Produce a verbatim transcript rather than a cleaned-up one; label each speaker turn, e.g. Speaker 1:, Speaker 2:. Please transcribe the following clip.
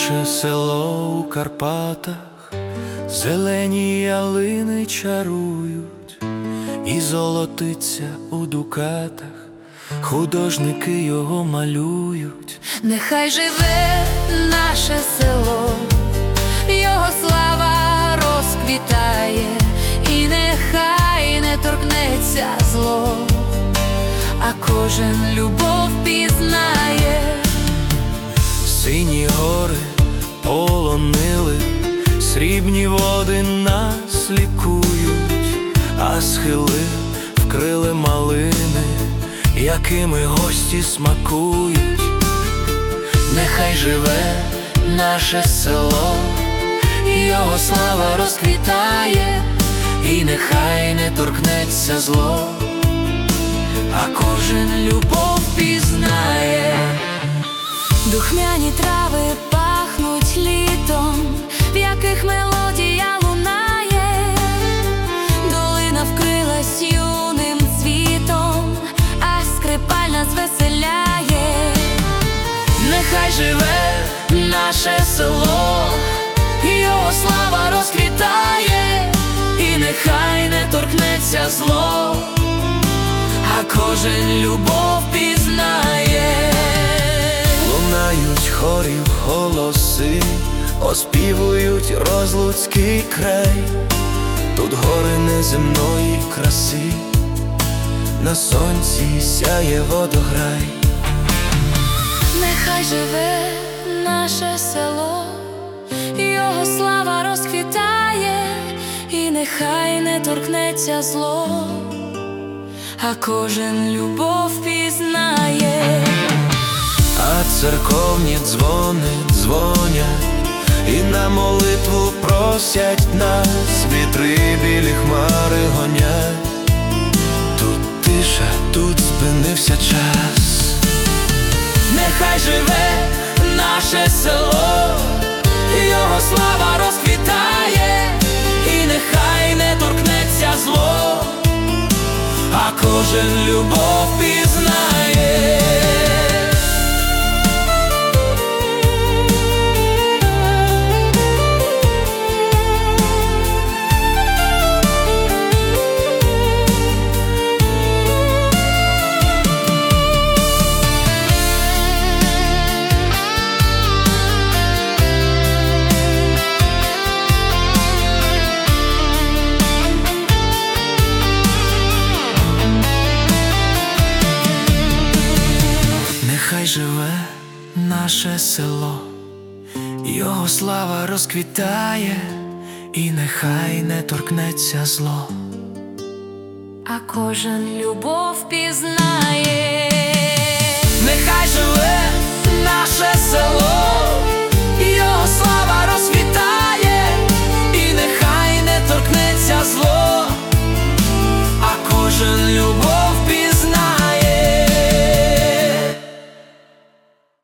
Speaker 1: Наше село у Карпатах, зелені ялини чарують, і золотиться у дукатах, художники його малюють.
Speaker 2: Нехай живе наше село, його слава розквітає, і нехай не торкнеться зло, а кожен любов пізнає.
Speaker 1: Сині гори полонили, срібні води нас лікують, а схили вкрили малини, якими гості смакують. Нехай живе наше село, його слава розквітає, і нехай не торкнеться зло, а кожен любов пізнає.
Speaker 2: Духмяні трави пахнуть літом, в яких мелодія лунає, долина вкрилась юним цвітом, а скрипаль нас веселяє.
Speaker 1: Нехай живе наше село, його слава розквітає, і нехай не торкнеться зло, а кожен любов пізнає. Лунають хорів голоси, оспівують розлуцький край. Тут гори неземної краси, на сонці сяє водограй.
Speaker 2: Нехай живе наше село, його слава розквітає, і нехай не торкнеться зло, а кожен любов пізнає.
Speaker 1: А церковні дзвони дзвонять, і на молитву просять нас, вітри білі хмари гонять. Тут тиша, тут спинився час. Нехай живе наше село, його слава розквітає, і нехай не торкнеться зло, а кожен любов пізнає. Нехай живе наше село, його слава розквітає, і нехай не торкнеться зло,
Speaker 2: А кожен любов пізнає.
Speaker 1: нехай живе